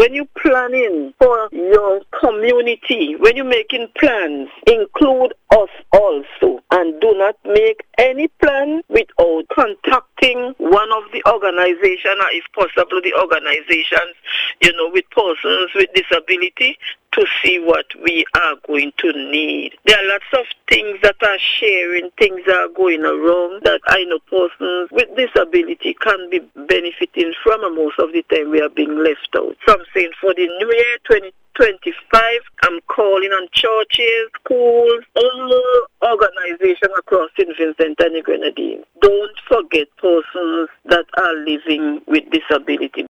when you're planning for your community, when you're making plans, include us also, and do not make any plan without contacting one of the organizations, or if possible the organizations, with persons with disability, to see what we are going to need. There are lots of things that are sharing, things that are going around that I know persons with disability can be benefiting from, and most of the time we are being left out. So I'm saying for the new year 2025, I'm calling on churches, schools, all organizations across St. Vincent and the Grenadines. Don't forget persons that are living with disability.